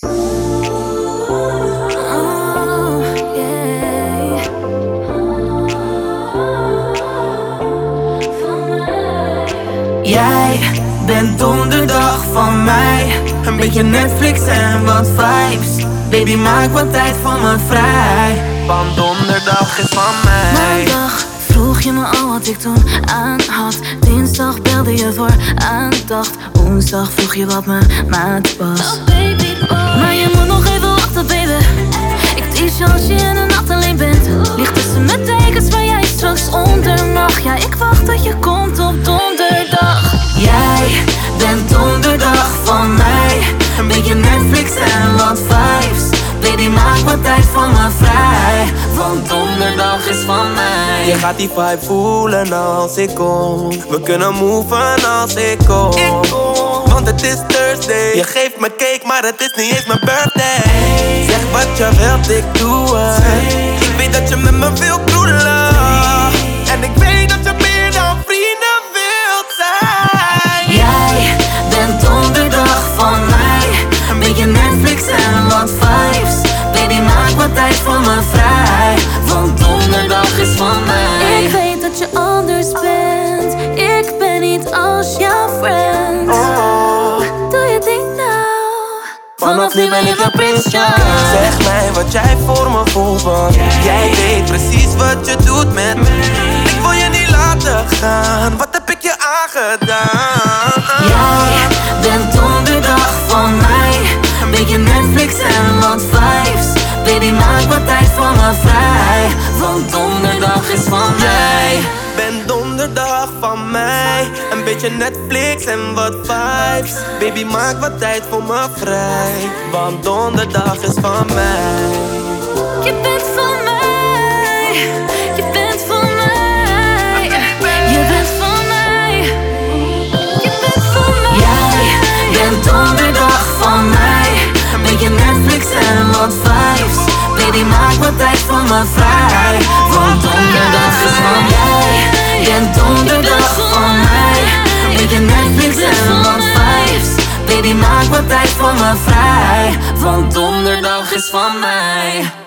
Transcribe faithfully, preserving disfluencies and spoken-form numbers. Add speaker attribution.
Speaker 1: Jij bent donderdag van mij. Een beetje Netflix en wat vibes. Baby, maak wat tijd voor me vrij, want donderdag is van mij.
Speaker 2: Maandag vroeg je me al wat ik toen aan had. Dinsdag belde je voor aandacht. Woensdag vroeg je wat mijn maat was. Oh baby boy, maar je moet nog even wachten baby. Ik tease je als je in de nacht alleen bent. Ligt tussen mijn tekens waar jij straks onder mag. Ja, ik wacht tot je komt op donderdag.
Speaker 1: Jij bent donderdag van mij. Een beetje Netflix en wat vibes. Baby, maak wat tijd voor me vrij, want donderdag is van mij.
Speaker 3: Je gaat die vibe voelen als ik kom. We kunnen moven als ik kom. Ik kom, want het is Thursday. Je geeft me cake, maar het is niet eens mijn birthday. Zeg wat je wilt, ik doe het. Ik weet dat je met me wil kroelen. En ik weet dat je meer dan vrienden wilt zijn.
Speaker 1: Jij bent donderdag van mij. Een beetje Netflix en wat vibes. Baby, maak wat tijd voor me vrij, want donderdag is van mij.
Speaker 2: Ik weet dat je anders bent. Ik ben niet als jouw friend.
Speaker 3: Oh.
Speaker 2: Doe je ding nou.
Speaker 1: Vanaf nu ben ik een prins, ja.
Speaker 3: Zeg mij wat jij voor me voelt, want jij weet precies wat je doet met me. Ik wil je niet laten gaan, wat heb ik je aangedaan?
Speaker 1: Jij bent donderdag van mij. Een beetje Netflix en wat vibes. Baby, maak wat tijd voor me vrij, want donderdag is van mij.
Speaker 3: Ben donderdag van mij. Een beetje Netflix en wat vibes. Baby, maak wat tijd voor me vrij, want donderdag is van mij.
Speaker 2: Je bent van mij. Je bent van mij. Je bent van mij. Je bent van mij.
Speaker 1: Jij bent donderdag van mij. Een beetje Netflix en wat vibes. Baby, maak wat tijd voor me vrij, want donderdag is van mij. Bent donderdag van mij. Een beetje Netflix en wat vibes. Baby, maak wat tijd voor me vrij, want donderdag is van mij.